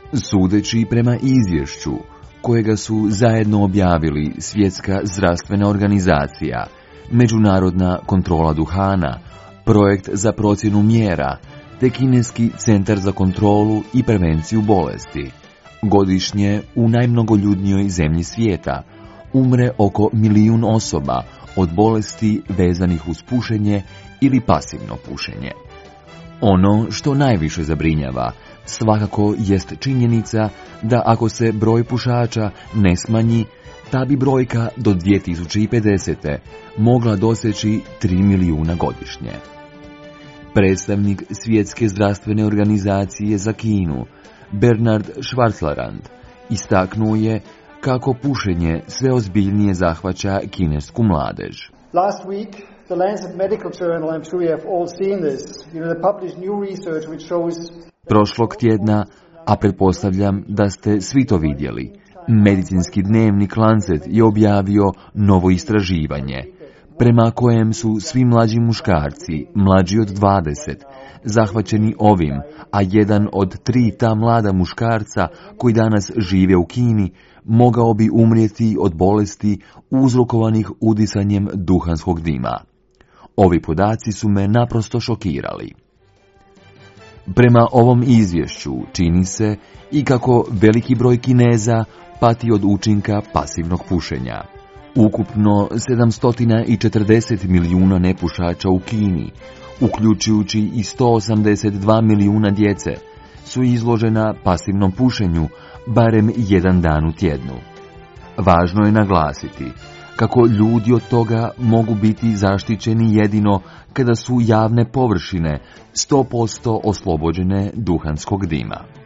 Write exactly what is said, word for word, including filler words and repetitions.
Sudeći prema izvješću, kojega su zajedno objavili Svjetska zdravstvena organizacija, Međunarodna kontrola duhana, Projekt za procjenu mjera, te Kineski centar za kontrolu i prevenciju bolesti, godišnje u najmnogoljudnijoj zemlji svijeta umre oko milijun osoba od bolesti vezanih uz pušenje ili pasivno pušenje. Ono što najviše zabrinjava svakako jest činjenica da ako se broj pušača ne smanji, ta bi brojka do dvije tisuće pedesete. mogla doseći tri milijuna godišnje. Predstavnik Svjetske zdravstvene organizacije za Kinu, Bernard Schwartzlerand, istaknuo je kako pušenje sve ozbiljnije zahvaća kinesku mladež. Last week, the Lancet Medical Journal, I'm sure you have all seen this, you know, they published new research which shows... Prošlog tjedna, a pretpostavljam da ste svi to vidjeli, medicinski dnevnik Lancet je objavio novo istraživanje, prema kojem su svi mlađi muškarci, mlađi od dvadeset, zahvaćeni ovim, a jedan od tri ta mlada muškarca koji danas žive u Kini mogao bi umrijeti od bolesti uzrokovanih udisanjem duhanskog dima. Ovi podaci su me naprosto šokirali. Prema ovom izvješću čini se i kako veliki broj Kineza pati od učinka pasivnog pušenja. Ukupno sedamsto četrdeset milijuna nepušača u Kini, uključujući i sto osamdeset dva milijuna djece, su izložena pasivnom pušenju barem jedan dan u tjednu. Važno je naglasiti kako ljudi od toga mogu biti zaštićeni jedino kada su javne površine sto posto oslobođene duhanskog dima.